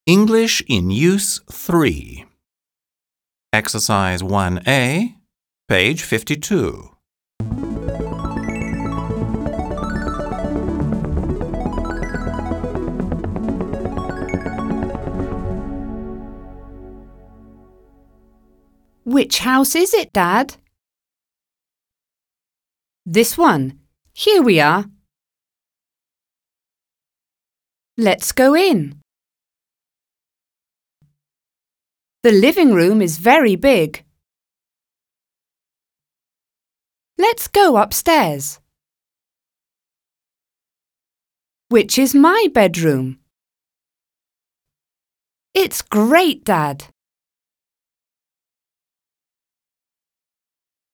English in Use 3. Exercise 1A, page 52. Which house is it, Dad? This one. Here we are. Let's go in. The living room is very big. Let's go upstairs. Which is my bedroom? It's great, Dad.